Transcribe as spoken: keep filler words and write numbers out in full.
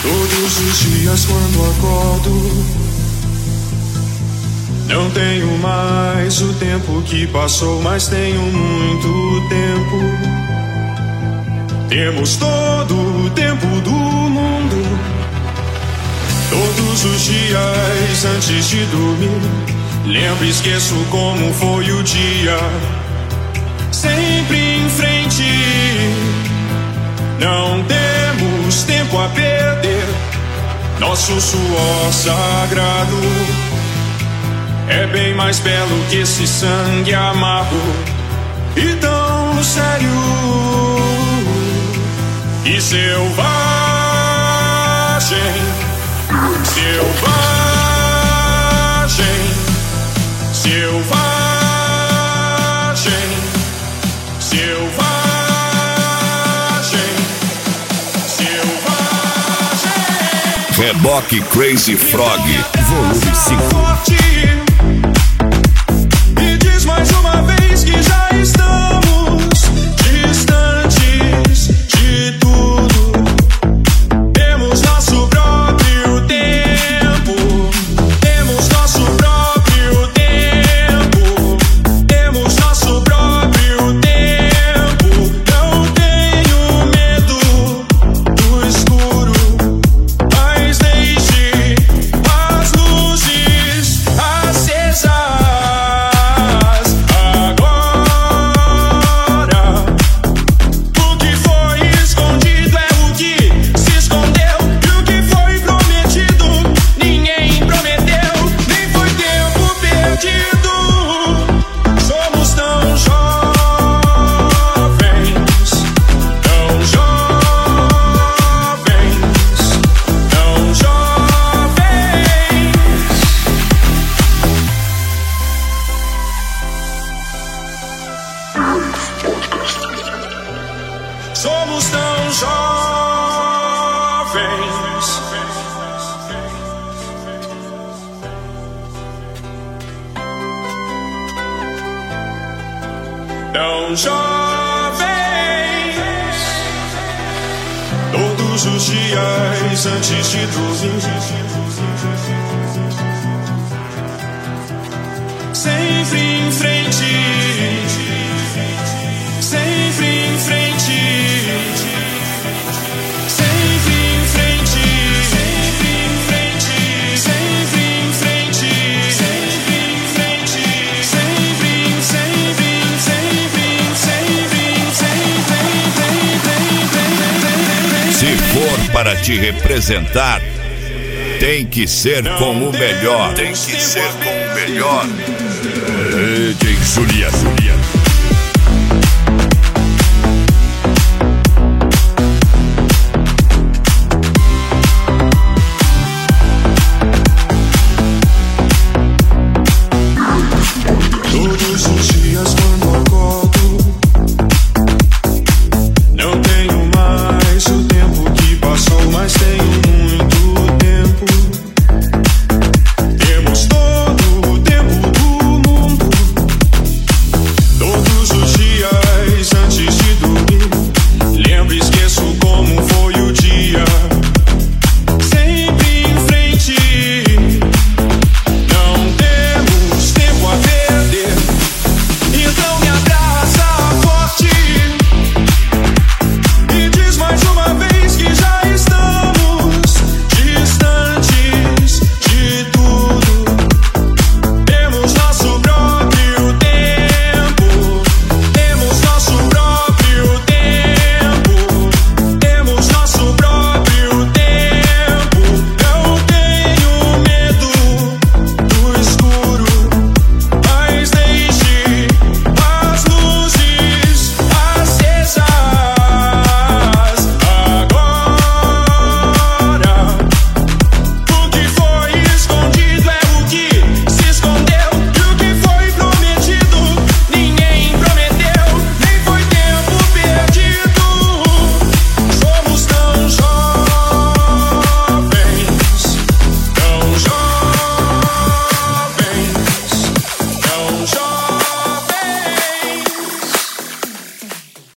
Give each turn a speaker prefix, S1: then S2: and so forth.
S1: Todos os dias quando acordo, não tenho mais o tempo que passou, mas tenho muito tempo. Temos todo o tempo do mundo. Todos os dias antes de dormir, lembro e esqueço como foi o dia. Sempre em frente, não temos tempo a perder. Nosso suor sagrado é bem mais belo que esse sangue amargo e tão sério e selvagem, selvagem, selvagem, selvagem, selvagem.
S2: Reboque Crazy Frog, volume cinco.
S1: Me diz mais uma vez que já estamos distantes de tudo. Temos nosso próprio tempo. Temos nosso próprio tempo. Temos nosso próprio tempo. Não tenho medo do escuro, mas deixe as luzes acesas. Somos tão jovens, tão jovens. Todos os dias antes de dormir, sempre em frente, sempre em frente.
S2: Se for para te representar, tem que ser com o melhor. Tem que ser com o melhor. D J Julia.